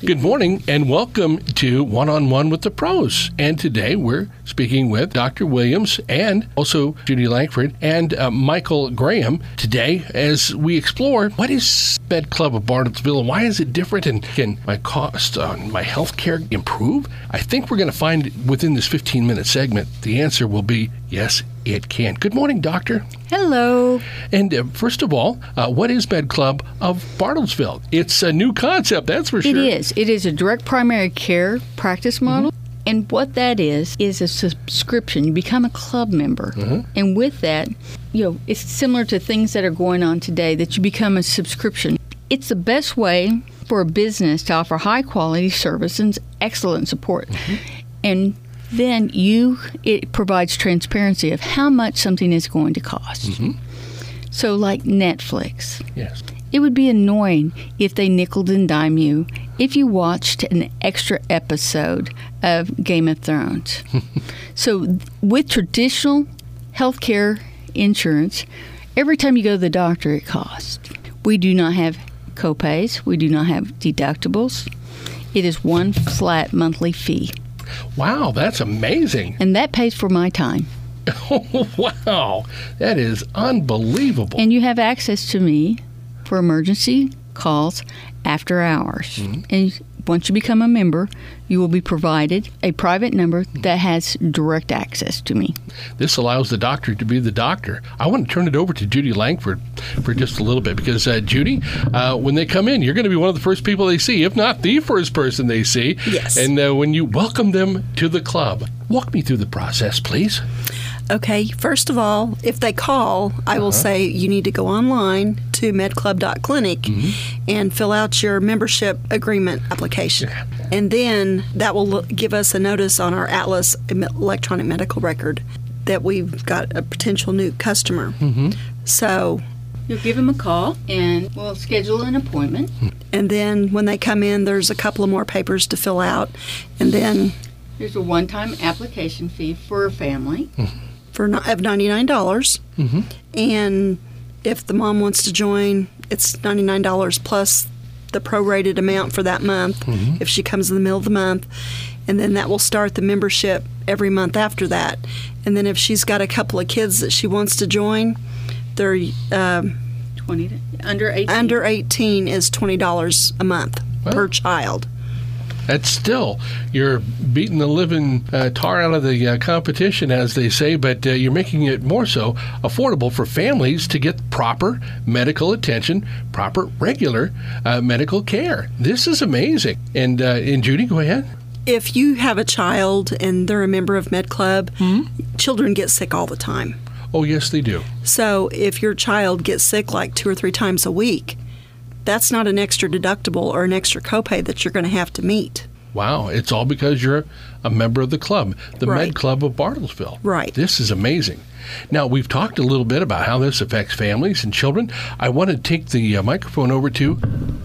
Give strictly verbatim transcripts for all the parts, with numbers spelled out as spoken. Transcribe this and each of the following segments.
Good morning and welcome to One-on-One with the Pros. And today we're speaking with Doctor Williams and also Judy Langford and uh, Michael Graham today as we explore what is Med Club of Bartlesville and why is it different and can my cost on my health care improve? I think we're going to find within this fifteen-minute segment the answer will be yes, it can. Good morning, Doctor. Hello. And uh, first of all, uh, what is Med Club of Bartlesville? It's a new concept, that's for sure. It is. It is a direct primary care practice model. Mm-hmm. And what that is, is a subscription. You become a club member. Mm-hmm. And with that, you know, it's similar to things that are going on today, that you become a subscription. It's the best way for a business to offer high-quality service and excellent support. Mm-hmm. And then you, it provides transparency of how much something is going to cost. Mm-hmm. So like Netflix. Yes. It would be annoying if they nickeled and dimed you if you watched an extra episode of Game of Thrones. So with traditional healthcare insurance, every time you go to the doctor, it costs. We do not have copays. We do not have deductibles. It is one flat monthly fee. Wow, that's amazing. And that pays for my time. Oh, wow. That is unbelievable. And you have access to me for emergency calls after hours. Mm-hmm. And once you become a member, you will be provided a private number that has direct access to me. This allows the doctor to be the doctor. I want to turn it over to Judy Langford for just a little bit because, uh, Judy, uh, when they come in, you're going to be one of the first people they see, if not the first person they see. Yes. And uh, when you welcome them to the club, walk me through the process, please. Okay, first of all, if they call, I will uh-huh. say you need to go online to medclub dot clinic mm-hmm. and fill out your membership agreement application. Yeah. And then that will give us a notice on our Atlas electronic medical record that we've got a potential new customer. Mm-hmm. So you'll give them a call and we'll schedule an appointment. And then when they come in, there's a couple of more papers to fill out. And then there's a one-time application fee for a family. Mm-hmm. For of ninety-nine dollars. Mm-hmm. And if the mom wants to join, it's ninety-nine dollars plus the prorated amount for that month mm-hmm. if she comes in the middle of the month. And then that will start the membership every month after that. And then if she's got a couple of kids that she wants to join, they're um, twenty to, under eighteen. Under eighteen is twenty dollars a month well, per child. That's still, you're beating the living uh, tar out of the uh, competition, as they say, but uh, you're making it more so affordable for families to get proper medical attention, proper regular uh, medical care. This is amazing. And, uh, and Judy, go ahead. If you have a child and they're a member of Med Club, mm-hmm. children get sick all the time. Oh, yes, they do. So if your child gets sick like two or three times a week, that's not an extra deductible or an extra copay that you're going to have to meet. Wow. It's all because you're a member of the club, the right. Med Club of Bartlesville. Right. This is amazing. Now, we've talked a little bit about how this affects families and children. I want to take the uh, microphone over to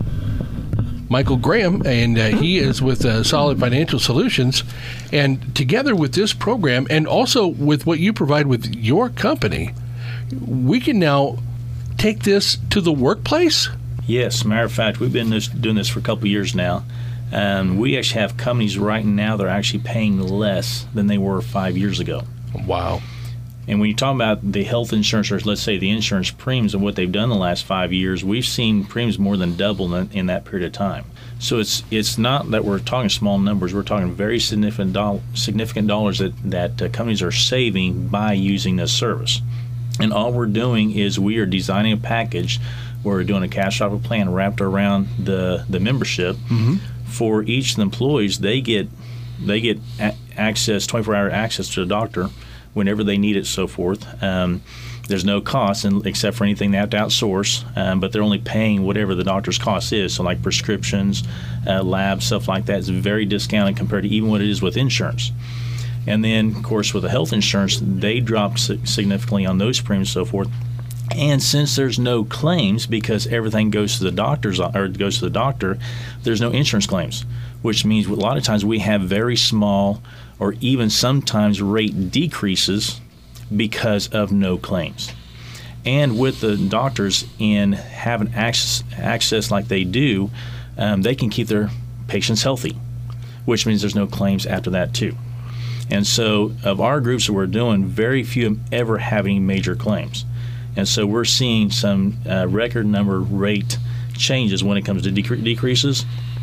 Michael Graham, and uh, he is with uh, Solid Financial Solutions. And together with this program and also with what you provide with your company, we can now take this to the workplace. Yes, matter of fact, we've been this, doing this for a couple of years now. Um, we actually have companies right now that are actually paying less than they were five years ago. Wow. And when you talk about the health insurance, or let's say the insurance premiums and what they've done the last five years, we've seen premiums more than double in, in that period of time. So it's it's not that we're talking small numbers. We're talking very significant, do- significant dollars that, that uh, companies are saving by using this service. And all we're doing is we are designing a package where we're doing a catastrophic plan wrapped around the, the membership. Mm-hmm. For each of the employees, they get they get a- access, twenty-four hour access to the doctor whenever they need it, so forth. Um, there's no cost in, except for anything they have to outsource, um, but they're only paying whatever the doctor's cost is. So like prescriptions, uh, labs, stuff like that is very discounted compared to even what it is with insurance. And then, of course, with the health insurance, they drop significantly on those premiums and so forth. And since there's no claims because everything goes to the doctor's or goes to the doctor, there's no insurance claims, which means a lot of times we have very small or even sometimes rate decreases because of no claims. And with the doctors in having access, access like they do, um, they can keep their patient's healthy, which means there's no claims after that too. And so of our groups that we're doing, very few ever have any major claims. And so we're seeing some uh, record number rate changes when it comes to decre- decreases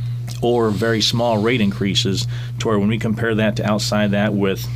or very small rate increases, to where when we compare that to outside that with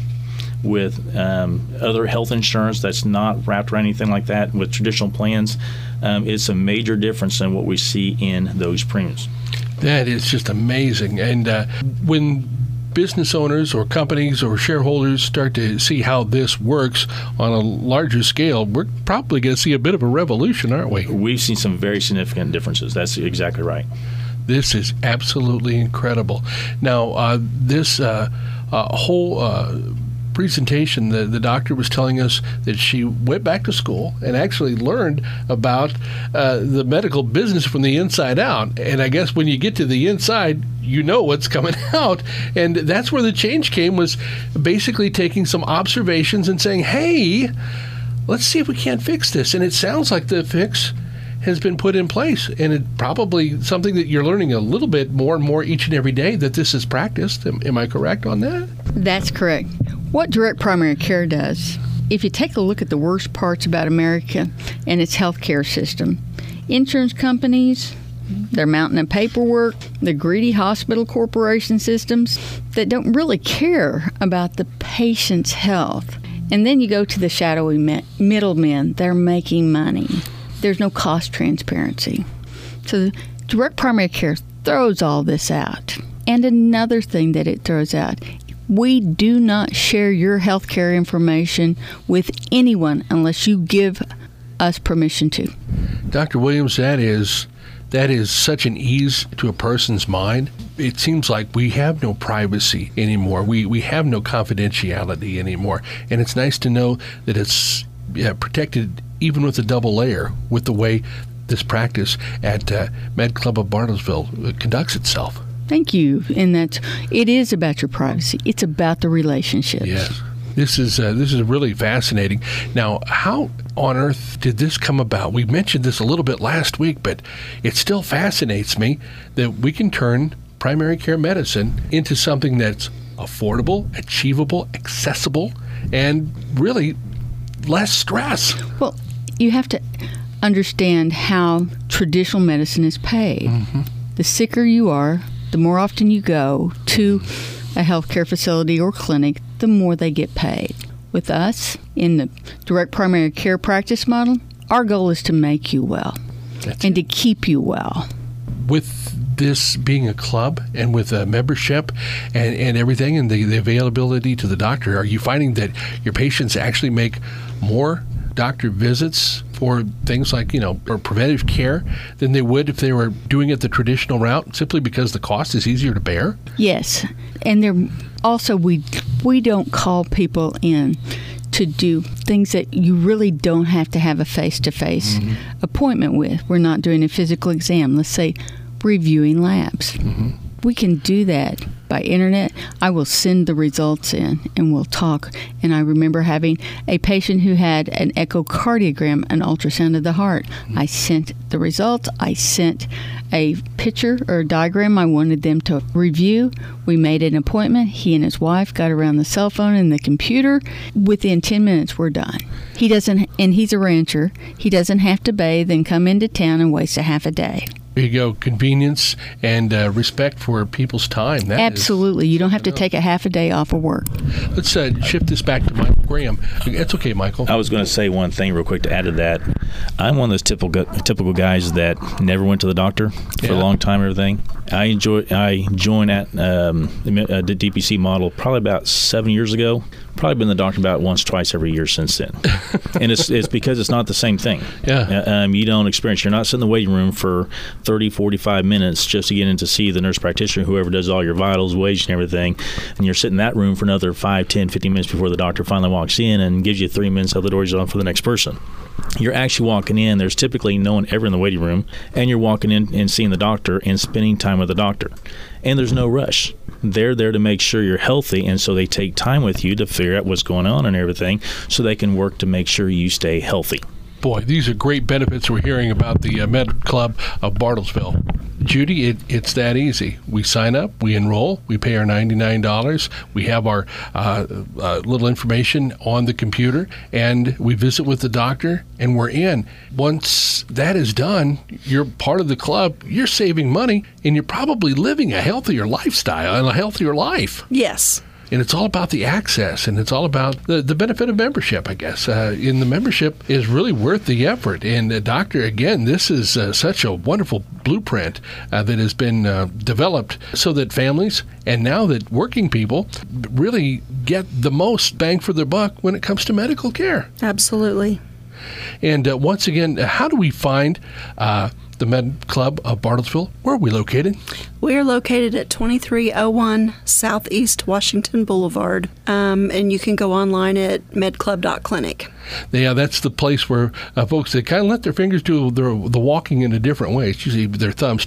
with um, other health insurance that's not wrapped around anything like that with traditional plans, um, it's a major difference in what we see in those premiums. That is just amazing. And uh, when business owners or companies or shareholders start to see how this works on a larger scale, we're probably going to see a bit of a revolution, aren't we? We've seen some very significant differences. That's exactly right. This is absolutely incredible. Now, uh, this uh, uh, whole uh, presentation, the, the doctor was telling us that she went back to school and actually learned about uh, the medical business from the inside out. And I guess when you get to the inside, you know what's coming out. And that's where the change came, was basically taking some observations and saying, hey, let's see if we can't fix this. And it sounds like the fix has been put in place, and it probably something that you're learning a little bit more and more each and every day that this is practiced. Am, am I correct on that? That's correct. What direct primary care does, if you take a look at the worst parts about America and its healthcare system, insurance companies, their mountain of paperwork, the greedy hospital corporation systems that don't really care about the patient's health. And then you go to the shadowy me- middlemen. They're making money. There's no cost transparency. So direct primary care throws all this out. And another thing that it throws out, we do not share your healthcare information with anyone unless you give us permission to. Doctor Williams, that is that is such an ease to a person's mind. It seems like we have no privacy anymore. We we have no confidentiality anymore. And it's nice to know that it's yeah, protected even with a double layer, with the way this practice at uh, Med Club of Bartlesville conducts itself. Thank you. And that it is about your privacy. It's about the relationships. Yes. This is uh, this is really fascinating. Now, how on earth did this come about? We mentioned this a little bit last week, but it still fascinates me that we can turn primary care medicine into something that's affordable, achievable, accessible, and really less stress. Well, you have to understand how traditional medicine is paid. Mm-hmm. The sicker you are, the more often you go to a healthcare facility or clinic, the more they get paid. With us, in the direct primary care practice model, our goal is to make you well. That's and it. to keep you well. With this being a club and with a membership and, and everything and the, the availability to the doctor, are you finding that your patients actually make more doctor visits for things like, you know, or preventive care than they would if they were doing it the traditional route, simply because the cost is easier to bear? Yes. And there also, we we don't call people in to do things that you really don't have to have a face-to-face mm-hmm. appointment with. We're not doing a physical exam. Let's say reviewing labs. Mm-hmm. We can do that by internet. I will send the results in and we'll talk. And I remember having a patient who had an echocardiogram, an ultrasound of the heart. Mm-hmm. I sent the results. I sent a picture or a diagram I wanted them to review. We made an appointment. He and his wife got around the cell phone and the computer. Within ten minutes, we're done. He doesn't, and he's a rancher. He doesn't have to bathe and come into town and waste a half a day. There you go. Convenience and uh, respect for people's time. That Absolutely. Is, you don't have to take a half a day off of work. Let's uh, shift this back to Michael Graham. It's okay, Michael. I was going to say one thing real quick to add to that. I'm one of those typical typical guys that never went to the doctor for yeah. a long time and everything. I enjoy. I joined at um, the D P C model probably about seven years ago. Probably been to the doctor about once, twice every year since then. And it's it's because it's not the same thing. Yeah. Um, you don't experience. You're not sitting in the waiting room for thirty, forty-five minutes just to get in to see the nurse practitioner, whoever does all your vitals, wage, and everything. And you're sitting in that room for another five, ten, fifteen minutes before the doctor finally walks in and gives you three minutes out the door. He's on for the next person. You're actually walking in. There's typically no one ever in the waiting room, and you're walking in and seeing the doctor and spending time with the doctor. And there's no rush. They're there to make sure you're healthy, and so they take time with you to figure out what's going on and everything so they can work to make sure you stay healthy. Boy, these are great benefits we're hearing about the uh, Med Club of Bartlesville. Judy, it, it's that easy. We sign up, we enroll, we pay our ninety-nine dollars, we have our uh, uh, little information on the computer, and we visit with the doctor, and we're in. Once that is done, you're part of the club, you're saving money, and you're probably living a healthier lifestyle and a healthier life. Yes. And it's all about the access, and it's all about the, the benefit of membership, I guess. Uh, and the membership is really worth the effort. And, uh, Doctor, again, this is uh, such a wonderful blueprint uh, that has been uh, developed so that families and now that working people really get the most bang for their buck when it comes to medical care. Absolutely. And uh, once again, how do we find uh, the Med Club of Bartlesville? Where are we located? We are located at twenty-three oh one Southeast Washington Boulevard, um, and you can go online at medclub dot clinic. Yeah, that's the place where uh, folks, they kind of let their fingers do their, the walking in a different way. It's usually their thumbs,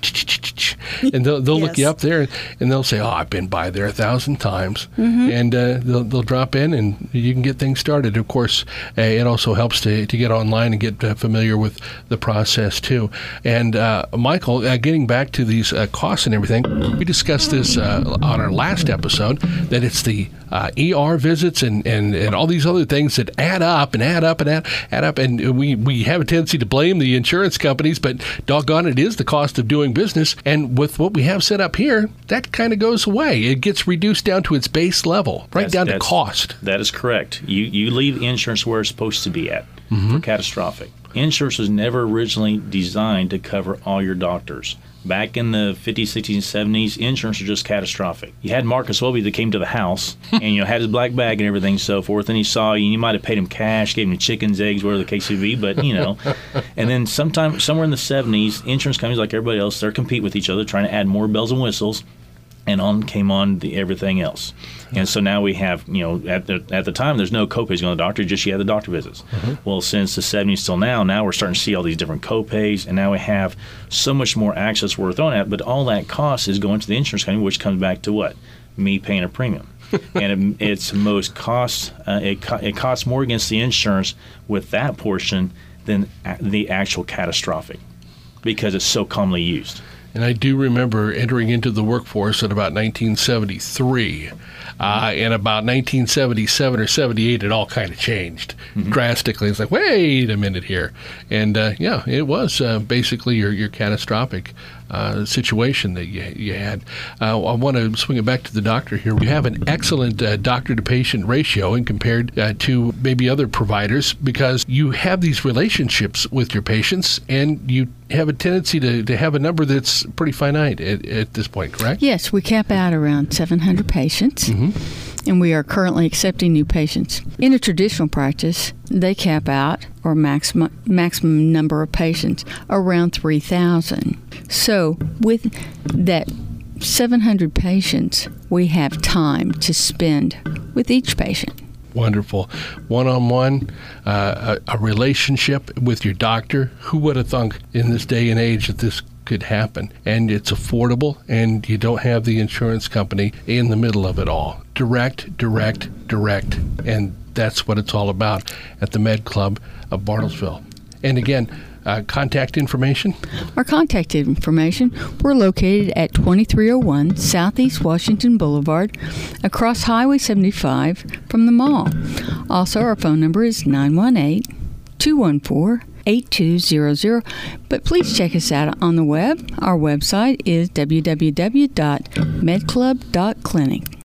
and they'll, they'll Yes. look you up there, and they'll say, oh, I've been by there a thousand times. Mm-hmm. And uh, they'll, they'll drop in, and you can get things started. Of course, uh, it also helps to, to get online and get uh, familiar with the process, too. And, uh, Michael, uh, getting back to these uh, costs and everything, we discussed this uh, on our last episode, that it's the uh, E R visits and, and, and all these other things that add up and add up and add, add up. And we, we have a tendency to blame the insurance companies, but doggone it is the cost of doing business. And with what we have set up here, that kind of goes away. It gets reduced down to its base level, right That's- down to that's- cost. That is correct. You you leave insurance where it's supposed to be at Mm-hmm. for catastrophic. Insurance was never originally designed to cover all your doctors. Back in the fifties, sixties, and seventies, insurance was just catastrophic. You had Marcus Welby that came to the house and you know had his black bag and everything and so forth, and he saw you and you might have paid him cash, gave him chickens, eggs, whatever the case may be, but you know. And then sometime somewhere in the seventies, insurance companies like everybody else, they're compete with each other, trying to add more bells and whistles. And on came on the everything else. And so now we have, you know, at the at the time, there's no copays going to the doctor, just you had the doctor visits. Mm-hmm. Well, since the seventies till now, now we're starting to see all these different copays, and now we have so much more access we're throwing at, but all that cost is going to the insurance company, which comes back to what? Me paying a premium. And it, it's most cost, uh, it, co- it costs more against the insurance with that portion than a- the actual catastrophic, because it's so commonly used. And I do remember entering into the workforce at about nineteen seventy-three. Uh, and about nineteen seventy-seven or seventy-eight, it all kind of changed mm-hmm. drastically. It's like, wait a minute here. And, uh, yeah, it was uh, basically your, your catastrophic uh, situation that you, you had. Uh, I want to swing it back to the doctor here. You have an excellent uh, doctor-to-patient ratio and compared uh, to maybe other providers, because you have these relationships with your patients, and you have a tendency to, to have a number that's pretty finite at, at this point, correct? Yes, we cap out around seven hundred patients, mm-hmm. and we are currently accepting new patients. In a traditional practice, they cap out, or maximum maximum number of patients, around three thousand. So with that seven hundred patients, we have time to spend with each patient. Wonderful. One-on-one, uh, a, a relationship with your doctor. Who would have thunk in this day and age that this could happen? And it's affordable, and you don't have the insurance company in the middle of it all. Direct, direct, direct. And that's what it's all about at the Med Club of Bartlesville. And again, uh, contact information? Our contact information, we're located at twenty-three oh one Southeast Washington Boulevard, across Highway seventy-five from the mall. Also, our phone number is nine one eight, two one four, eight two zero zero. But please check us out on the web. Our website is w w w dot medclub dot clinic.